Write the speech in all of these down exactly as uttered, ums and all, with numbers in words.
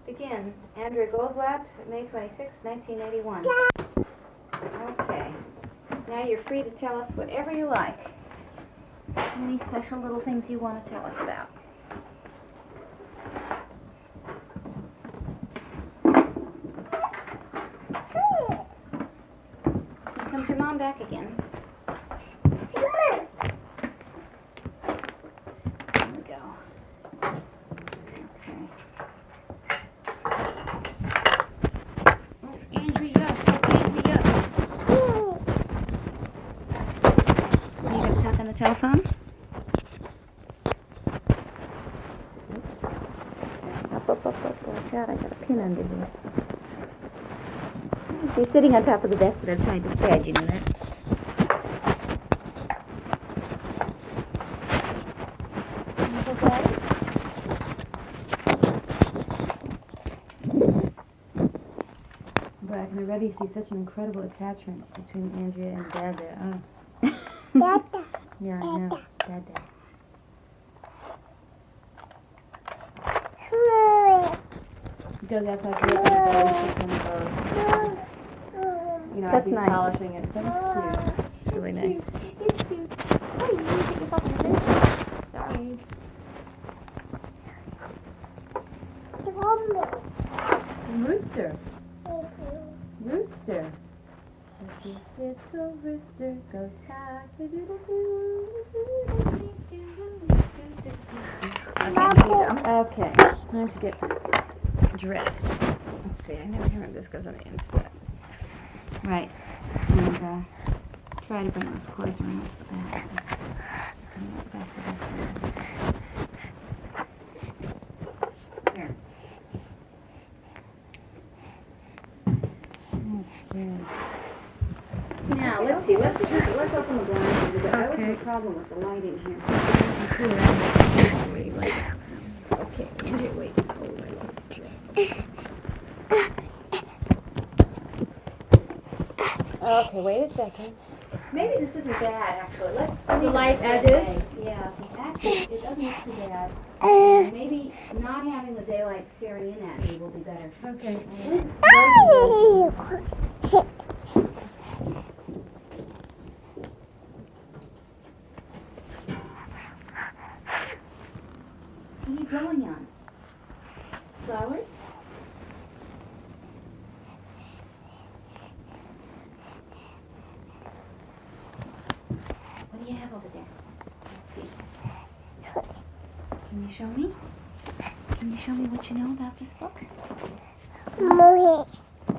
Begin. Andrea Goldblatt, May twenty-sixth, nineteen eighty-one. Okay. Now you're free to tell us whatever you like. Any special little things you want to tell us about? Here comes your mom back again. There we go. Okay. Oh, Andrea, Andrea. Are you going to talk on the telephone? Up, up, up, up. Oh, God, I got a pin under here. You're sitting on top of the desk that I'm trying to spread, you know that? But I can already see such an incredible attachment between Andrea and Dad there. Oh. Dada. Yeah, I know. Dada. He goes outside to look at the bows, just one of those. You know, That's as he's nice. polishing it, so it's cute. It's really nice. It's cute. Oh, you need to take yourself in the face. Sorry. Rooster. Rooster. Little rooster goes cock-a-doodle-doo. Okay, time to get dressed. Let's see, I never remember this goes on the inside. Right, and uh, try to bring those cords around to the back. Back to this side. There. Okay. Now, let's see, let's turn, let's open the blinds a little bit. I always have a problem with the light in here. Okay, Andrea, wait. Oh, I lost the track. Okay, wait a second. Maybe this isn't bad, actually. Let's The leave light it as this is? way. Yeah, actually, it doesn't look too bad. And maybe not having the daylight staring in at me will be better. Okay. What are you blowing on? Flowers? What do you have over there? Let's see. Can you show me? Can you show me what you know about this book? Let's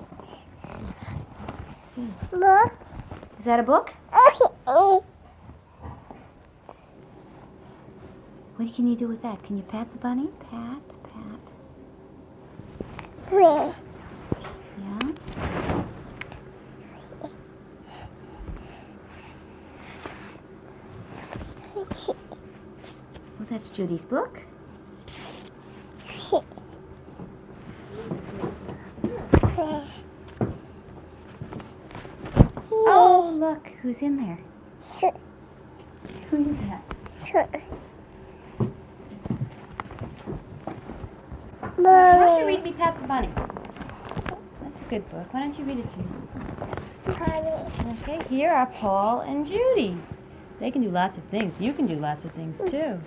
see. Is that a book? What can you do with that? Can you pat the bunny? Pat, pat. Yeah? Well, that's Judy's book. Oh, look, who's in there? Who is that? Why don't you read me Pat the Bunny? That's a good book. Why don't you read it to me? Okay, here are Paul and Judy. They can do lots of things. You can do lots of things, too.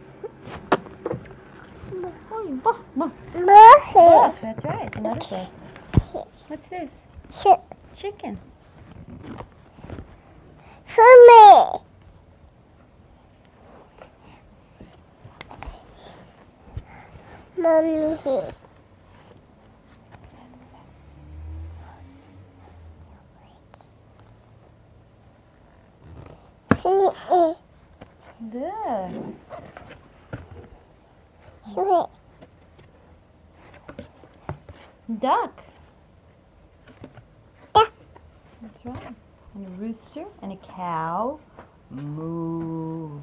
Book, that's right. It's another book. What's this? Chicken. Mommy. Good. Duck. That's right. And a rooster and a cow. Moo.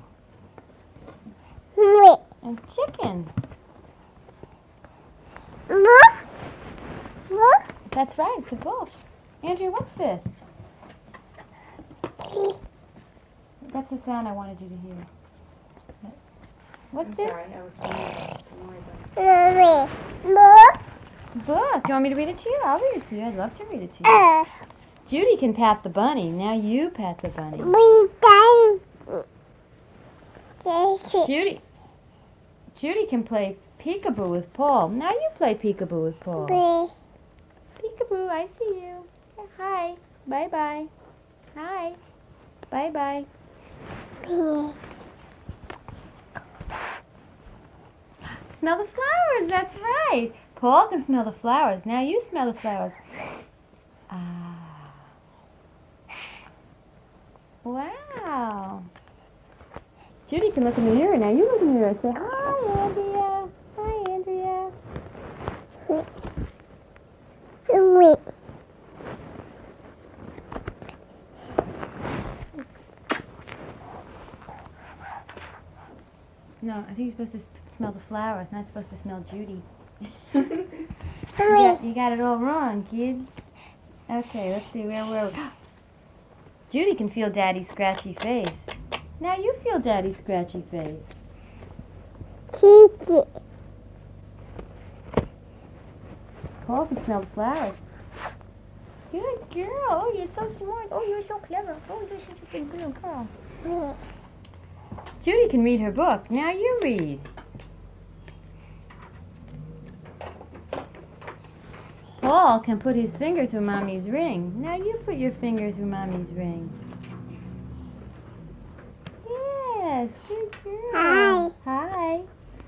And chickens. That's right, it's a book. Andrea, what's this? That's the sound I wanted you to hear. What's I'm this? sorry, I was trying to make the noise. Mommy. book. Do you want me to read it to you? I'll read it to you. I'd love to read it to you. Judy can pat the bunny. Now you pat the bunny. Judy. Judy can play peekaboo with Paul. Now you play peekaboo with Paul. Peekaboo, I see you. Hi. Bye-bye. Hi. Bye-bye. Smell the flowers. That's right. Paul can smell the flowers. Now you smell the flowers. Ah. Wow. Judy can look in the mirror. Now you look in the mirror. Say, hi, Andrea. Hi, Andrea. No, I think you're supposed to s- smell the flowers, not supposed to smell Judy. you, got, you got it all wrong, kids. Okay, let's see, where were we? Judy can feel Daddy's scratchy face. Now you feel Daddy's scratchy face. Paul can smell the flowers. Good girl. Oh, you're so smart. Oh, you're so clever. Oh, you're such a good little girl. Judy can read her book. Now you read. Paul can put his finger through Mommy's ring. Now you put your finger through Mommy's ring. Yes, good girl. Hi. Hi.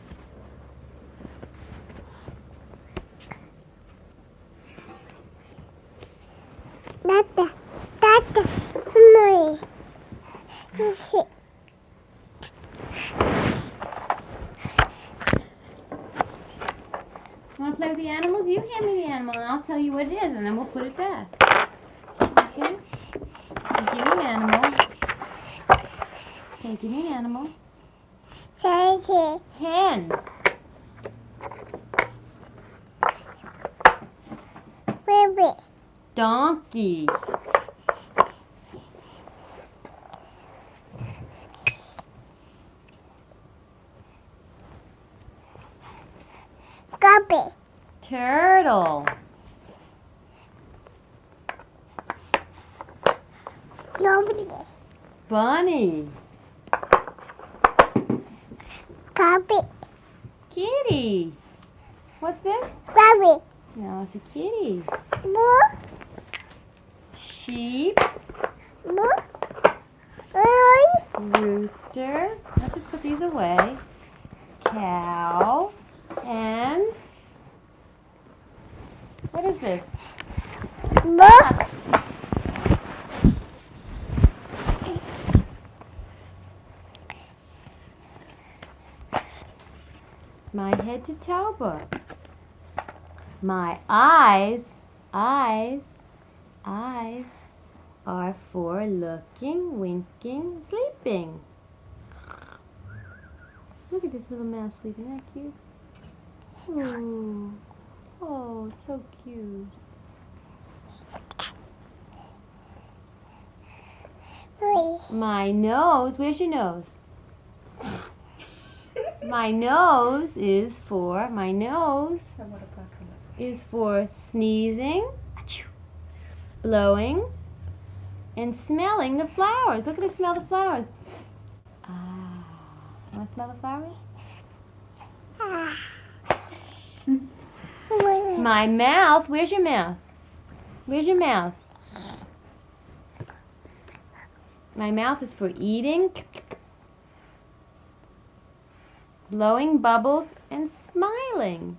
Tata, Tata, Mommy. Want to play with the animals? You hand me the animal and I'll tell you what it is and then we'll put it back. Okay? Give me an animal. Okay, give me an animal. Hen. Baby. Donkey. Guppy. Turtle. Nobody. Bunny. Guppy. Kitty. What's this? Guppy. No, it's a kitty. More. Sheep. More. One. Rooster. Let's just put these away. Cow. And what is this? More. My head to toe book. My eyes, eyes, eyes are for looking, winking, sleeping. Look at this little mouse sleeping. Isn't that cute? Oh, oh, it's so cute. Three. My nose, where's your nose? My nose is for, my nose is for sneezing, blowing, and smelling the flowers. Look at her smell the flowers. Ah, you want to smell the flowers? My mouth, where's your mouth? Where's your mouth? My mouth is for eating, blowing bubbles, and smiling.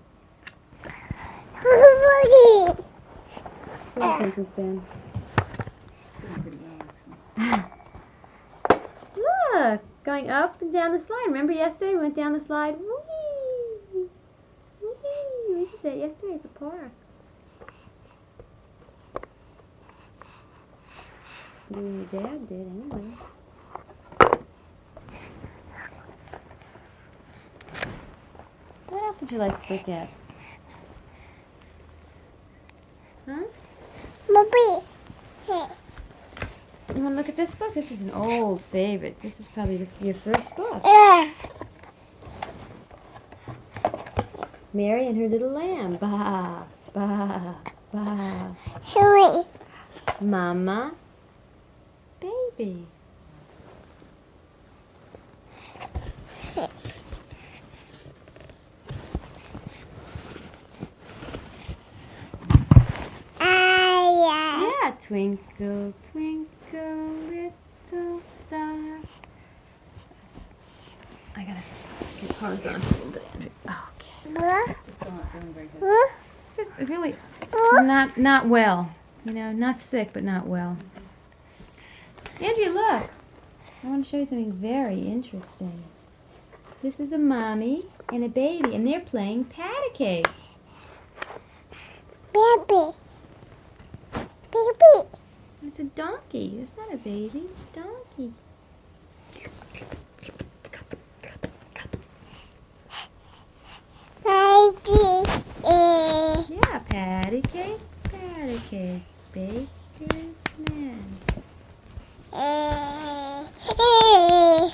Look, going up and down the slide. Remember yesterday we went down the slide? Whee! Whee! We did that yesterday at the park. You and your dad did anyway. What else would you like to look at? Huh? Mommy. You want to look at this book? This is an old favorite. This is probably the, your first book. Mary and her little lamb. Bah. Ba, ba. Huey. Mama. Baby. Ah, Yeah, twinkle, twinkle, little star. I gotta get horizontal a little bit, Andrew. Okay. yeah. Still not feeling very good. Huh? Just really Huh? not not well. You know, not sick, but not well. Andrea, look. I want to show you something very interesting. This is a mommy and a baby, and they're playing patty cake. Baby. Baby. It's a donkey. It's not a baby. It's a donkey. Baby. Eh. Yeah, patty cake, patty cake. Baker's man. Eh. Eh.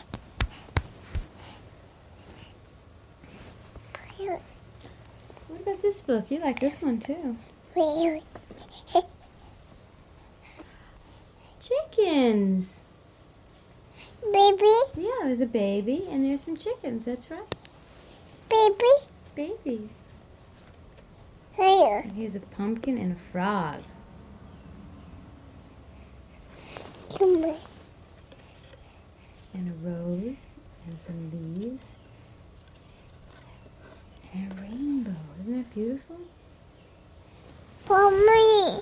What about this book? You like this one too. Baby. Chickens. Baby. Yeah, there's a baby and there's some chickens. That's right. Baby. Baby. Here. And here's a pumpkin and a frog. Come on. And a rose and some leaves. And a rainbow. Isn't that beautiful? For me.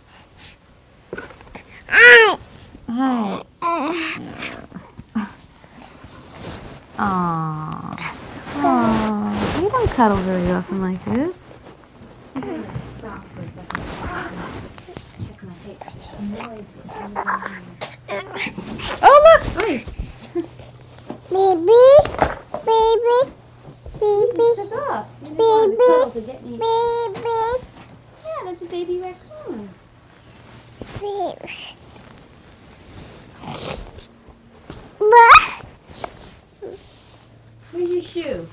I. Hi. Uh, Aww. Aww. You don't cuddle very often like this. Stop for a second. Check my tape. There's some noise that's in here. Oh, look! Wait. baby. Baby. Just Baby. took off. You just wanted to cuddle to get me. Baby. Yeah, there's a baby raccoon. Baby. What? Where's your shoe?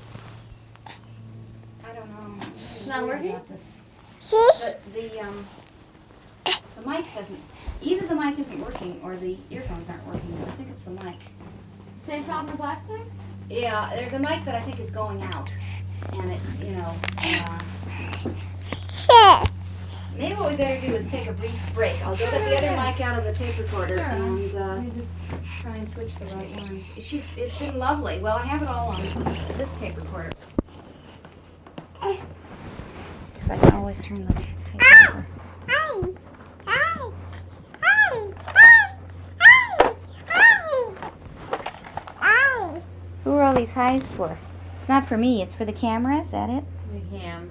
I don't know. It's not working? About this. Sis? The, the um the mic doesn't. Either the mic isn't working or the earphones aren't working. I think it's the mic. Same problem as last time? Yeah, there's a mic that I think is going out, and it's you know. Uh, Sis. maybe what we better do is take a brief break. I'll get the other mic out of the tape recorder Sure. and uh, Let me just try and switch the right one. She's. It's been lovely. Well, I have it all on this tape recorder. Because I can always turn the tape over. Hi. Hi. Hi. Hi. Hi. Hi. Who are all these highs for? It's not for me, it's for the camera, is that it? The ham.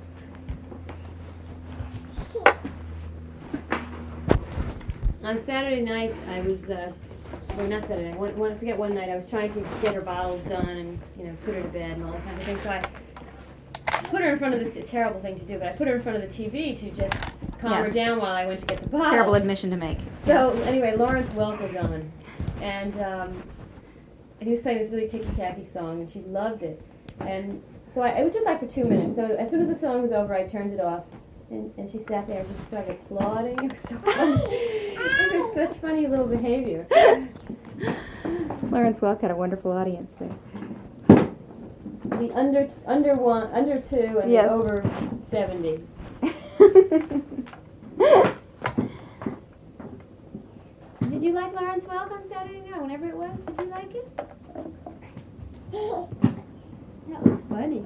On Saturday night, I was, uh, well, not Saturday night, one, one, I forget one night, I was trying to get her bottles done and, you know, put her to bed and all that kind of thing, so I put her in front of the, it's a terrible thing to do, but I put her in front of the T V to just calm her Yes. down while I went to get the bottles. Terrible admission to make. So anyway, Lawrence Welk was on, and um, and he was playing this really ticky-tacky song, and she loved it. And so I, it was just like for two minutes. So as soon as the song was over, I turned it off, and, and she sat there and just started applauding. It was so funny. It was such funny little behavior. Lawrence Welk had a wonderful audience there. The under under one, under two, and Yes. the over seventy. Did you like Lawrence Welk on Saturday night, whenever it was? Did you like it? That was funny.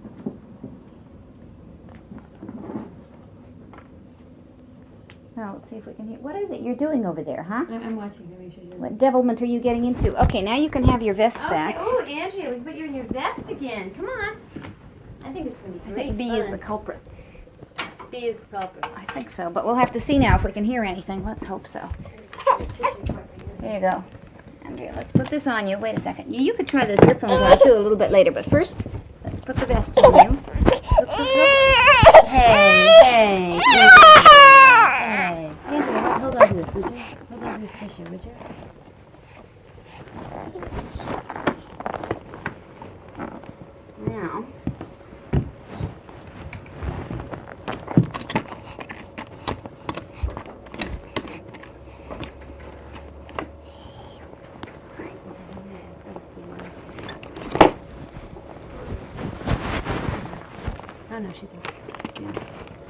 Now, let's see if we can hear. What is it you're doing over there, huh? I'm, I'm watching. Let me show you. What devilment are you getting into? Okay, now you can have your vest Okay. back. Oh, Andrea, we put you in your vest again. Come on. I think it's going to be I great think B fun. is the culprit. B is the culprit. I think so, but we'll have to see now if we can hear anything. Let's hope so. There you go. Andrea, let's put this on you. Wait a second. You, you could try those earphones on too a little bit later, but first, let's put the vest on you. Look, look, look. Hey, hey. Hey. Andrea, hold on to this, would you? Hold on to this tissue, would you? Now, she's here. Yeah.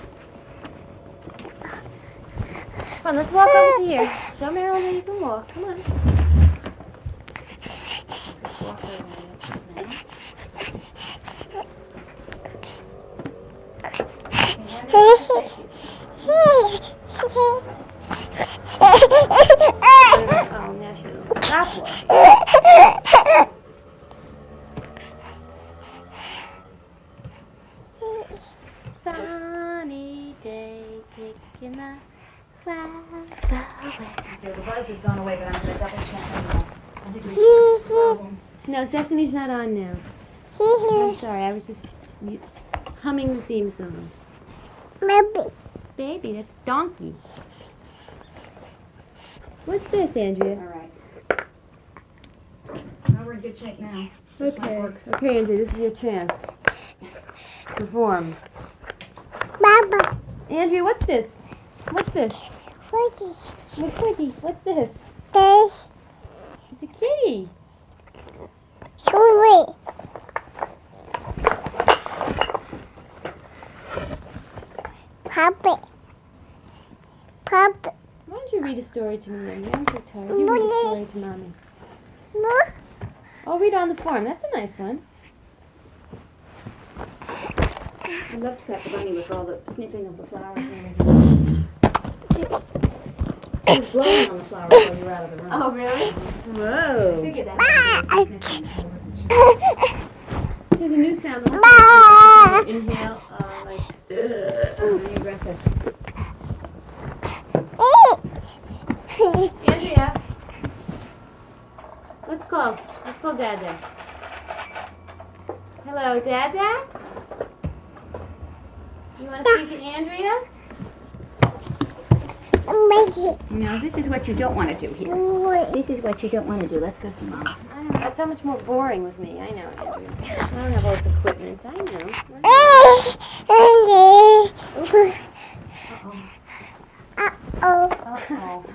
Come on, let's walk over to here. Show Meryl that you can walk. Come on. Walk over there. Oh, now she doesn't stop walking. Sunny day, taking the clouds away. Okay, the buzz has gone away, but I'm going to double check anyway. I think we problem. No, Sesame's not on now. I'm sorry, I was just you- humming the theme song. Maybe. Baby, that's donkey. What's this, Andrea? All right. Now we're in good shape now. Just Okay, my works. okay, Andrea, this is your chance. Perform. Baba. Andrea, what's this? What's this? What is Look, Quizzy, what's this? this? It's a kitty. Show me. Puppy. Puppy. Why don't you read a story to me, Andrea? I'm so tired. You read a story to Mommy. No. I'll read on the farm. That's a nice one. I love to pet the bunny with all the sniffing of the flowers and everything. He was blowing on the flowers while you were out of the room. Oh, really? I Whoa. figured that was sniffing. I wasn't sure. There's a new sound. I'll have to inhale, uh, like, Oh, really aggressive. Andrea. Let's call. Let's call Dada. Hello, Dada? You want to speak to Andrea? No, this is what you don't want to do here. This is what you don't want to do. Let's go see Mama. I know. That's so much more boring with me. I know, Andrea. I don't have all this equipment. I know. Oh. Uh-oh.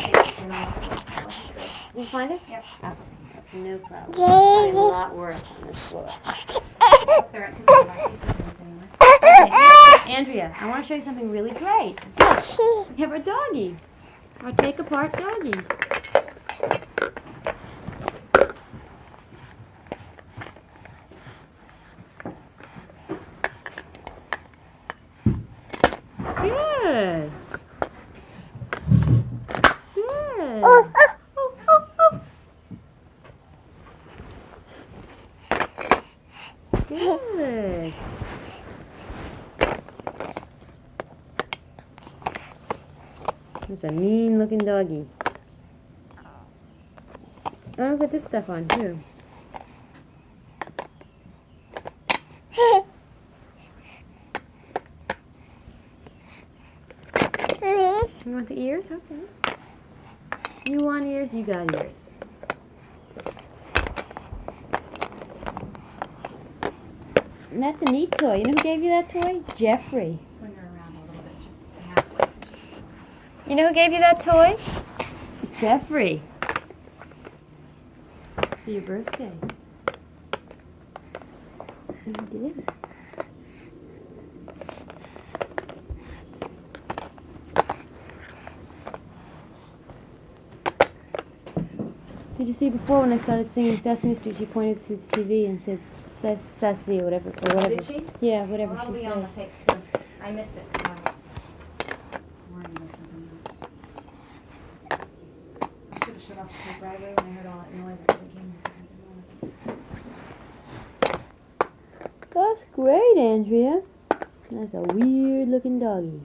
You find it? Yep. Oh, no problem. There's a lot worse on this floor. There aren't too many left. Okay, Andrea, I want to show you something really great. Look, we have our doggy. Our take-apart doggy. Good. Good. Oh. Good. That's a mean looking doggy. I'm gonna put this stuff on too. You want the ears? Okay. You want ears? You got ears. And that's a neat toy. You know who gave you that toy? Jeffrey. Swing her around a little bit, just halfway. You know who gave you that toy? Jeffrey. For your birthday. He did. Did you see before when I started singing Sesame Street, she pointed to the T V and said "Ses Sassy" or whatever, or whatever. Did she? Yeah, whatever Well, that'll she be said. on the tape too. I missed it. I was worrying about something else. I should have shut off the tape right away when I heard all that noise at the beginning. That's great, Andrea. That's a weird looking doggy.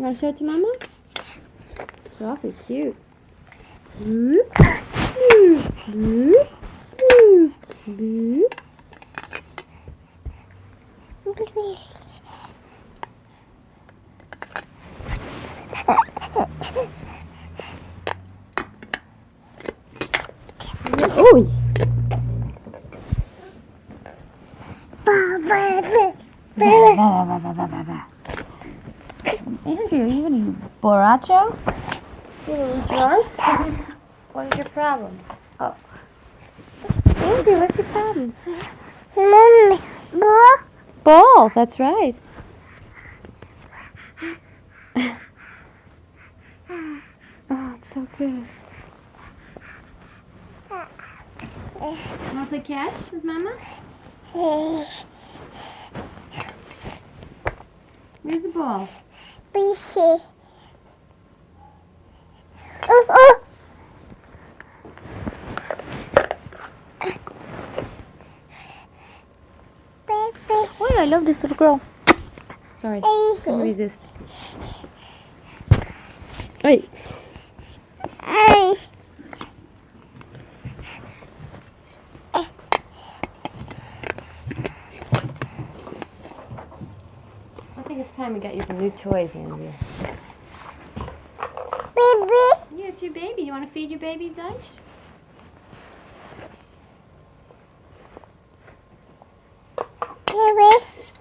want to show it to Mama? It's awfully cute. Boop. Boop. Boop. Boop. Oh! Andrew, are you any borracho? You a little drunk? What is your problem? Oh. Andrew, what's your problem? Mommy, ball. Ball, that's right. Oh, it's so good. Want to play catch with Mama? Where's the ball? Oh, I love this little girl. Sorry, couldn't resist. Hey. I think it's time we got you some new toys, Andrea. Baby. Yeah, it's your baby. You want to feed your baby lunch? Baby.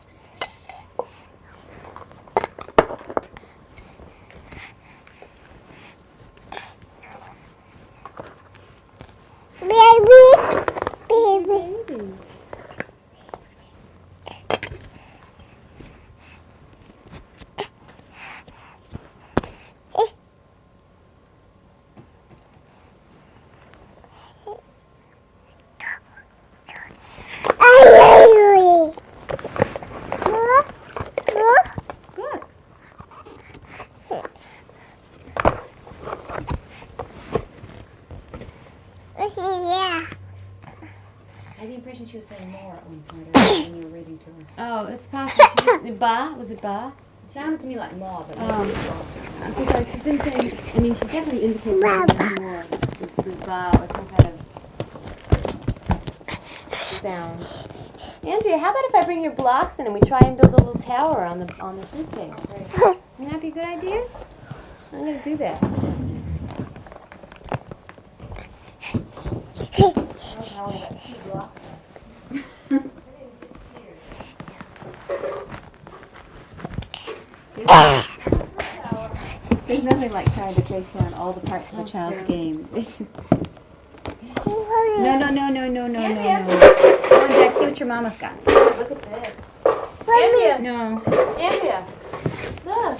Baby. Baby. Good. Yeah. I had the impression she was saying more at one point when you were reading to her. Oh, it's possible. She just, ba? Was it ba? It sounded to me like more, but maybe Um, it was wrong. I think like she's been saying, I mean, she definitely indicates that there's more with, with ba or some kind of sound. Andrea, how about if I bring your blocks in and we try and build a little tower on the on the suitcase? Wouldn't that be a good idea? I'm going to do that. There's nothing like trying to trace down all the parts of a child's game. No, no, no, no, no, no, no, no. Come on, Dex, see what your mama's got. Look at this. Andrea, No. Andrea, look.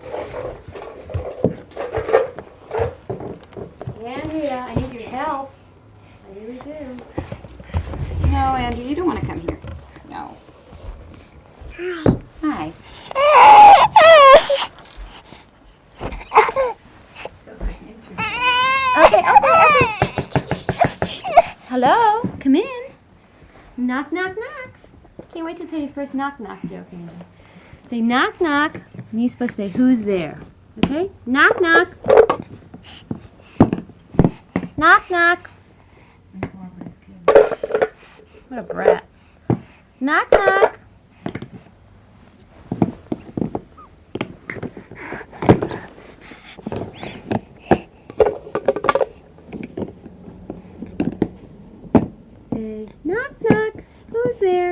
Andrea, I need your help. I really do. No, Andrew, you don't want to come here. No. Hi. Okay, okay, okay. Hello, come in. Knock, knock, knock. Can't wait to tell you first knock, knock joke, Andrew. Say knock, knock, and you're supposed to say who's there. Okay? Knock, knock. Knock, knock. What a brat. Knock, knock. Say, knock, knock. Who's there?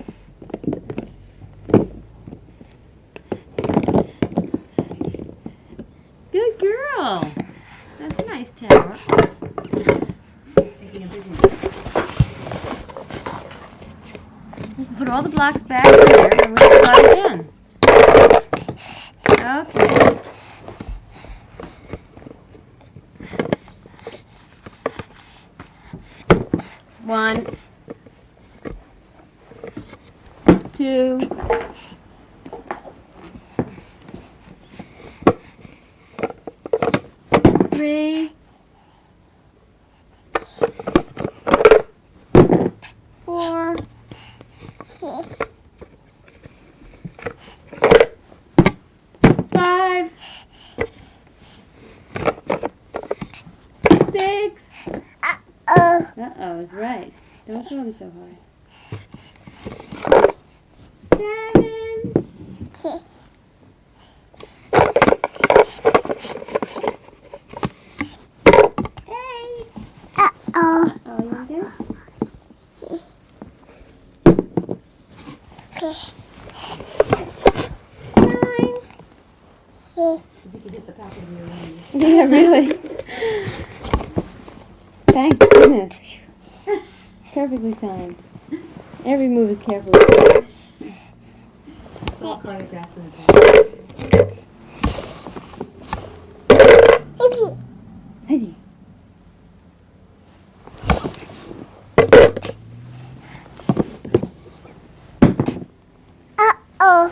Good girl. That's a nice tower. Put all the blocks back here and we can try again. Okay. One, two, three, four, five, nose, right. Don't throw him so hard. Seven. Eight. Uh-oh. Oh, you want to do it? Nine. Yeah, really. Thank goodness. Perfectly timed. Every move is carefully timed. All choreographed in the Hey. Uh-oh.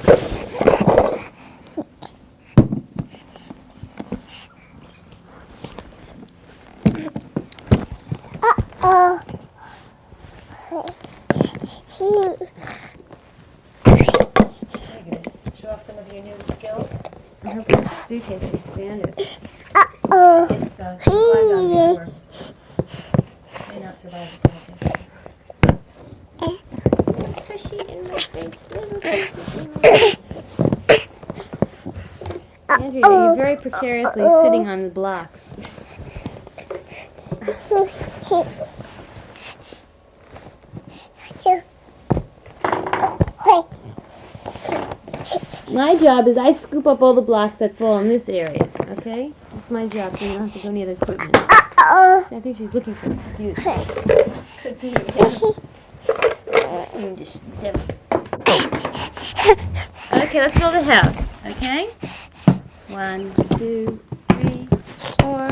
Uh-oh. Show off some of your new skills. I hope this suitcase can stand it. Uh-oh. It's uh, you climbed on before. May not survive the penalty. Tushy in my face. Andrea, you're very precariously sitting on the blocks. My job is I scoop up all the blocks that fall in this area, okay? That's my job, so you don't have to go near the equipment. Uh-oh. So I think she's looking for an excuse. Could be, yes. Fiendish devil. Okay, let's build a house, okay? One, two, three, four.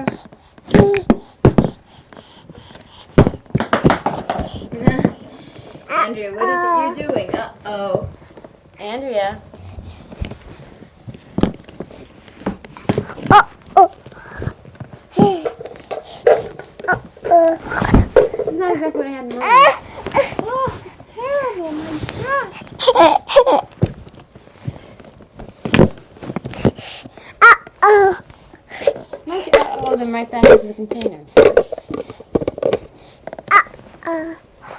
Andrea, what is it you're doing? Uh-oh. Andrea. Uh-oh. Uh-oh. This is not exactly what I had in mind. Oh, it's terrible, my gosh. Uh-oh. Why don't you uh-oh them right back into the container? Uh-oh.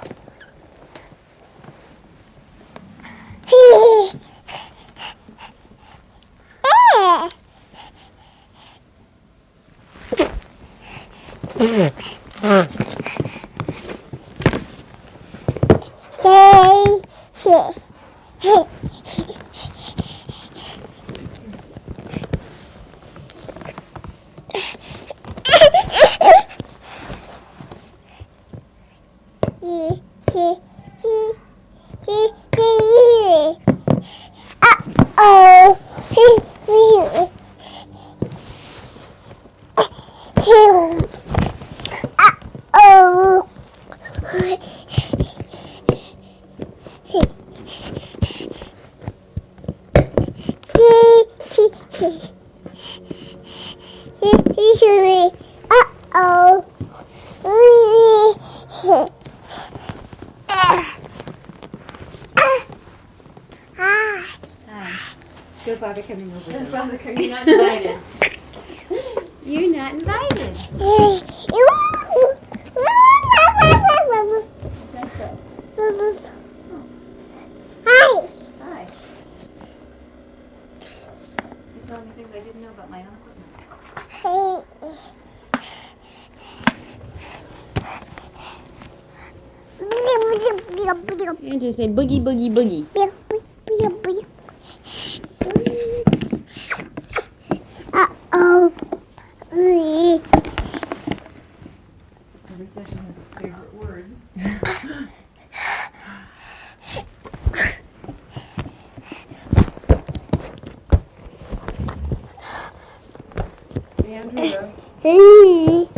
Go, Father, coming over there. Father, you're not invited. You're not invited. Hi. Hi. You're telling me things I didn't know about my own equipment. Andrea, say boogie, boogie, boogie. Uh-oh. Every session has its favorite word. Andrea. Hey.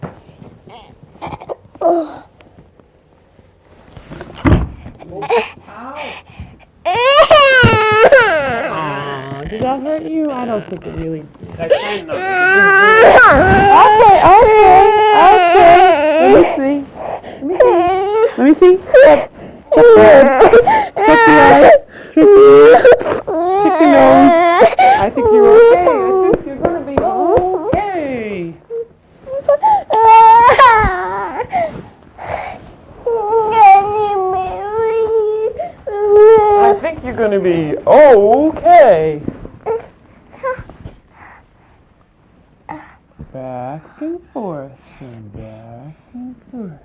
Oh. Oh, did that hurt you? I don't think it really did. That kind of. Okay, okay, okay. Let me see. Let me see. Check the eyes. Check the nose. I think you're okay. I think you're gonna be okay. back and forth, and back and forth.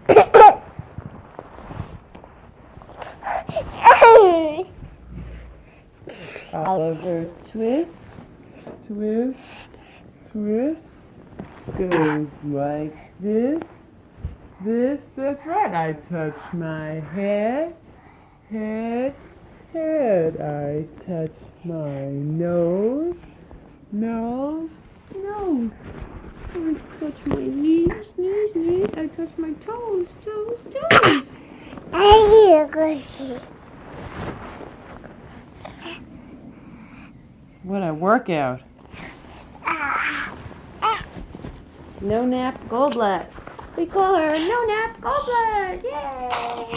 Oliver, twist, twist, twist. Goes like this, this, that's right. I touch my head, head, head. I touch my nose, nose, nose. I touch my knees, knees, knees. I touch my toes, toes, toes. What a workout. No nap Goldblatt. We call her No Nap Goldblatt. Yay!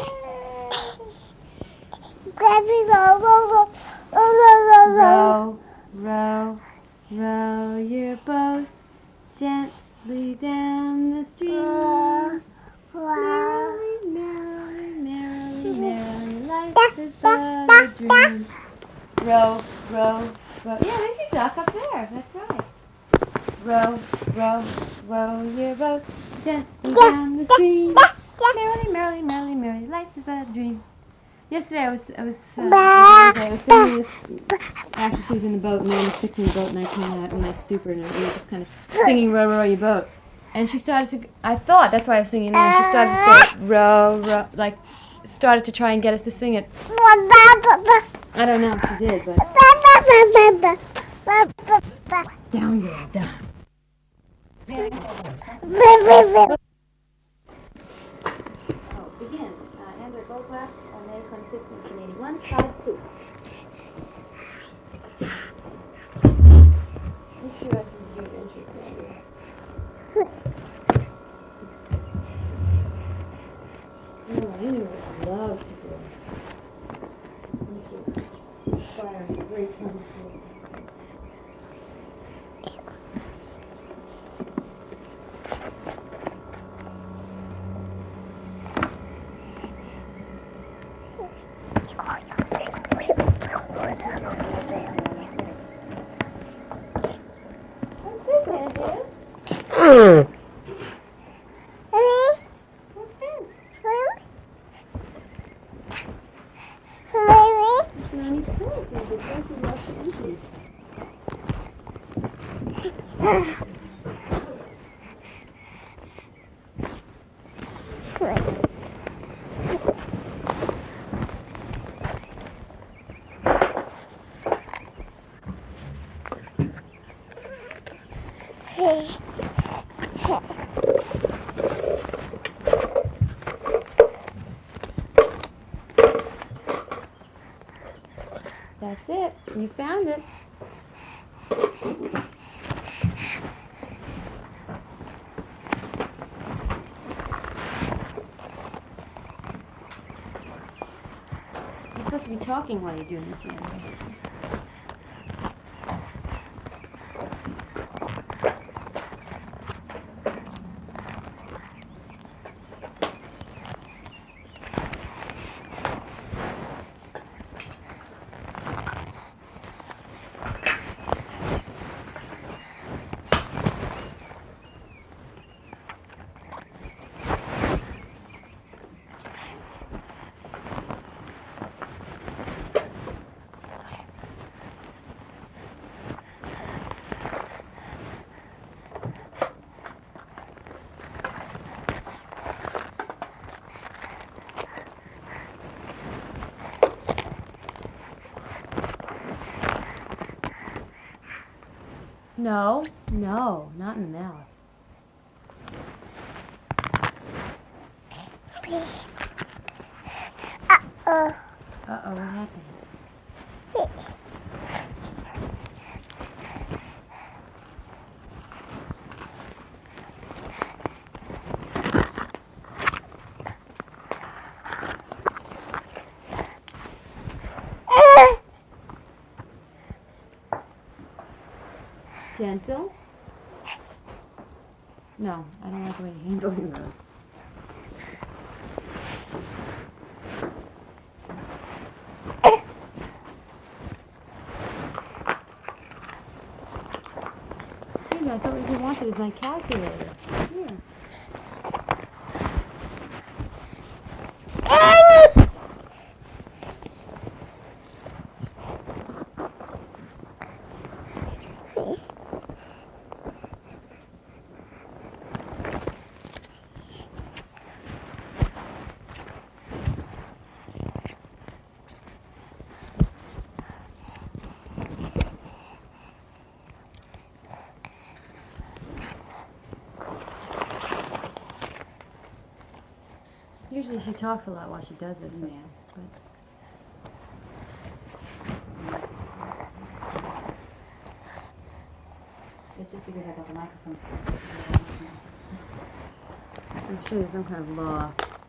Row, row, row your boat gently down the stream. Merrily, merrily, merrily, merrily, life is but a dream. Row, row, row. Yeah, there's your duck up there. That's right. Row, row, row your boat gently down the stream. Merrily, merrily, merrily, merrily, life is but a dream. Yesterday I was, I was, uh, I was singing this, after she was in the boat, and Mom was fixing the boat, and I came out in my stupor, and we were just kind of singing row, row your boat. And she started to, I thought, that's why I was singing now, she started to say row, row, like, started to try and get us to sing it. I don't know if she did, but... Down, girl, down. Oh, begin. Uh, Andrew Goldblatt on May twenty-sixth, nineteen eighty-one, side two. Let's see what I can do interesting. Oh, I would love to do it. Fire is great fun. That's it. You found it. You're supposed to be talking while you're doing this, Andrew. No, no, not in the mouth. Uh-oh. Uh-oh, what happened? Gentle? No, I don't like the way you're handling those. Maybe I thought we were wanted is my calculator. Here. Usually she talks a lot while she does this. Yeah. But It's just because I got the microphone. I'm sure there's some kind of law.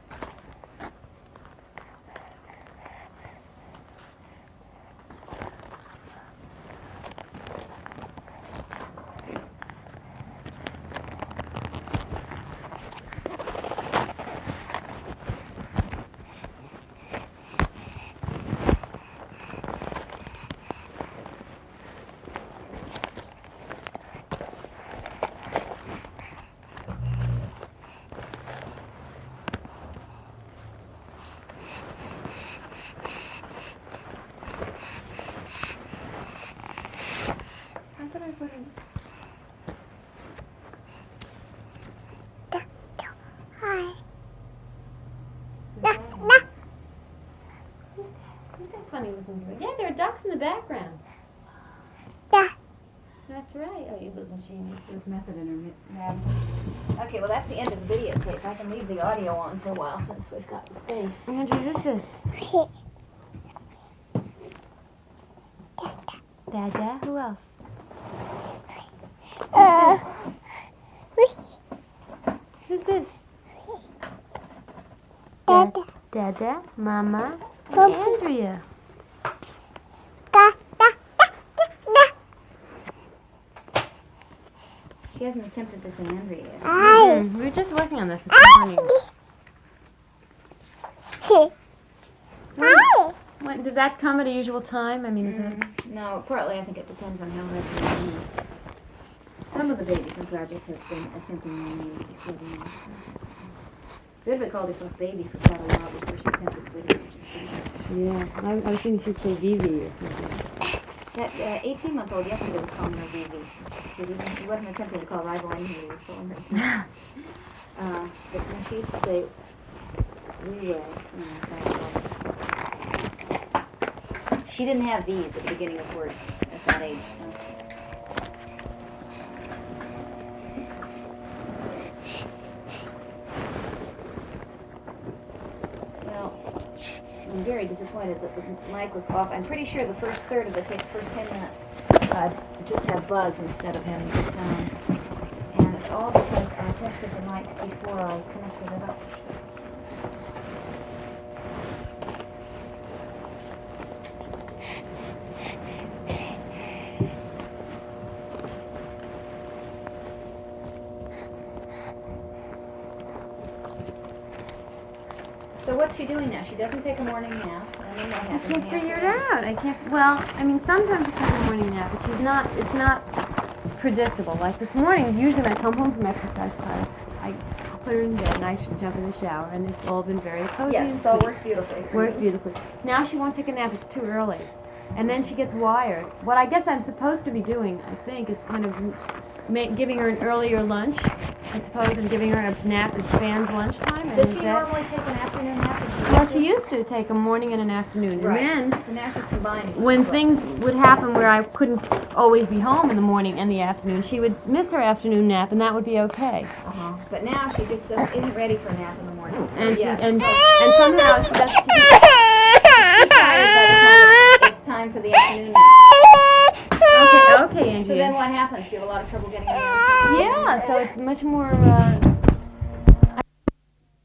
How did I put it? Who's that? Who's that funny looking girl? Yeah, there are ducks in the background. Yeah. That's right. Oh, you little genius. There's method in her mi- Yeah. Okay, well that's the end of the videotape. I can leave the audio on for a while since we've got the space. Andrew, who's this? Dada? Who else? Uh, Who's this? Dada. Dada? Mama? And Poopy. Andrea. Da, da, da, da, She hasn't attempted this in Andrea yet. da. Ay. Mm, we were just working on that this morning. Ay. Ay. When, does that come at a usual time? I mean, is it? Mm, no, partly I think it depends on how ready it is. Some of the babies in Project have been attempting new music before the end. Vivica called herself baby for quite a while before she attempted video, which is pretty good. Yeah, I, I was thinking she'd say Vivi or something. That eighteen-month-old yesterday was calling her Vivi. He, didn't, he wasn't attempting to call rival anything, he was calling her. uh, but when she used to say, we were, she didn't have these at the beginning of words at that age. So. Well, I'm very disappointed that the mic was off. I'm pretty sure the first third of the tape, first ten minutes, uh, just had buzz instead of having good sound. And it's all because I tested the mic before I connected it up. So what's she doing now? She doesn't take a morning nap, and then what I happens? can't in the figure it afternoon? out. I can't. Well, I mean, sometimes she takes a morning nap, but she's not. It's not predictable. Like this morning, usually when I come home from exercise class, I put her in bed and I should jump in the shower, and it's all been very cozy. Yes, and it's all sweet. worked beautifully. for Worked you. beautifully. Now she won't take a nap. It's too early, and then she gets wired. What I guess I'm supposed to be doing, I think, is kind of ma- giving her an earlier lunch, I suppose, and giving her a nap that spans lunchtime. And Does is she that- normally take an afternoon nap? if Well, used she to? used to take a morning and an afternoon, Right. and then So now she's combining. when them. things would happen where I couldn't always be home in the morning and the afternoon, she would miss her afternoon nap, and that would be okay. Uh-huh. But now she just does, isn't ready for a nap in the morning. So And she, yes. and and somehow she does. She, She's tired by the time it's time for the afternoon nap. okay, okay, Andrea. So then what happens? Do you have a lot of trouble getting her nap? Yeah, so it's much more. Uh,